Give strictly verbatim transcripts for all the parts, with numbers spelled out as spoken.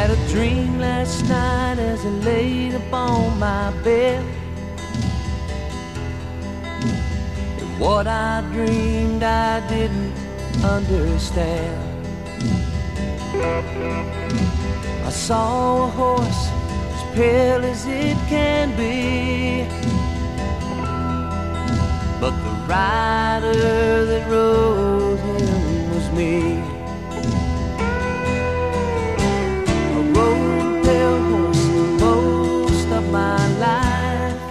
Had a dream last night as I laid upon my bed. And what I dreamed I didn't understand. I saw a horse as pale as it can be, but the rider that rode him was me. I rode a pale horse most of my life,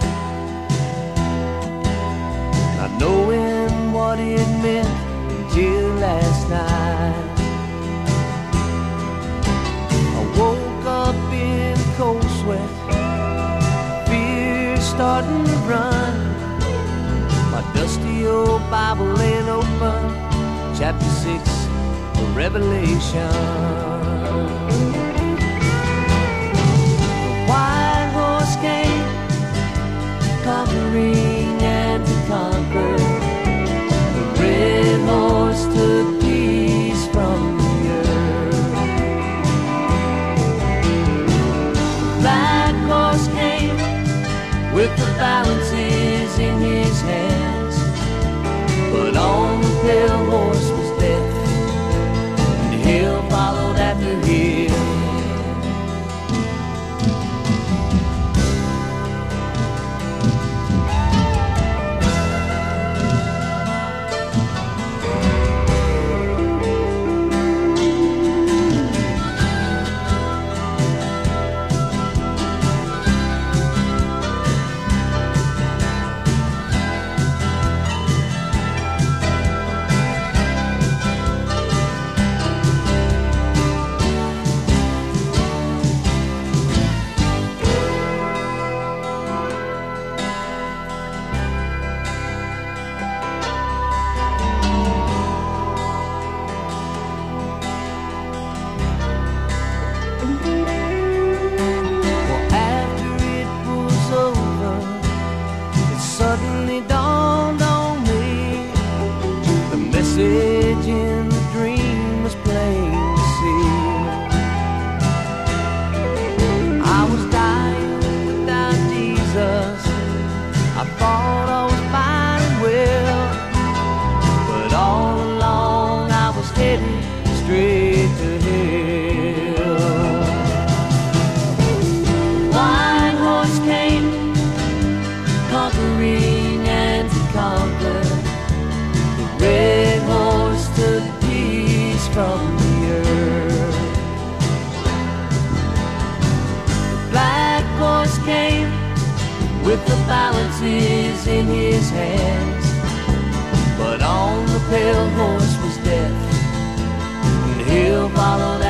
not knowing what it meant until last night. I woke up in a cold sweat, fear starting to run. My dusty old Bible laying open, chapter six of Revelation. The white horse came, conquering and to conquer. The red horse took peace from the earth. The black horse came with the balances in his hands, but on the pale horse was death, and hell followed after him. Suddenly dawned on me, the message in the dream was plain to see. I was dying without Jesus, I thought I was fine and well, but all along I was headed straight to hell. White horse came, conquering and to conquer. The red horse took peace from the earth. The black horse came with the balances in his hands, but on the pale horse was death, and hell followed